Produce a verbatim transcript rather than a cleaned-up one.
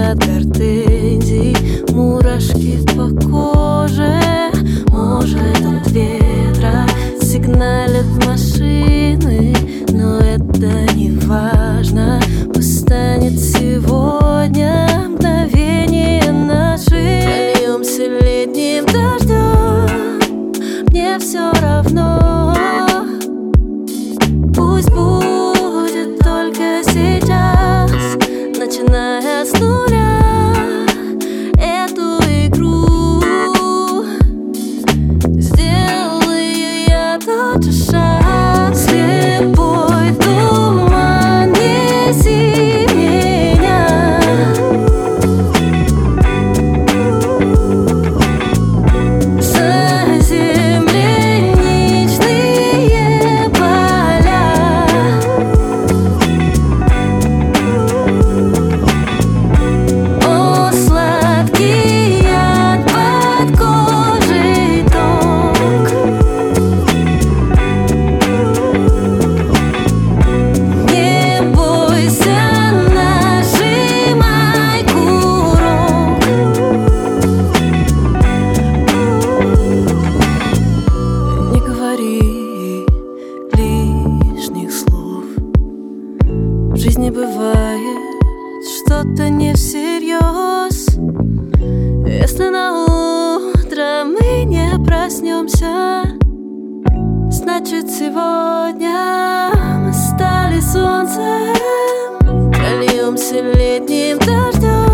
аромат гортензий, мурашки по коже. Может, от ветра сигналят машины, но это не важно. Пусть станет сегодня мгновение наши. Зальемся летним дождем, мне все равно. Пусть будет только сейчас, начиная с нуля, эту игру. Сделаю я тот же шаг, слепой туман, неси меня. Заземленичные поля. О, сладкий яд под кожей ток. Не бойся, нажимай курок. Не говори лишних слов. В жизни бывает что-то не всерьез. Если на утро мы не проснемся, значит сегодня мы стали солнцем. Зальемся летним дождем.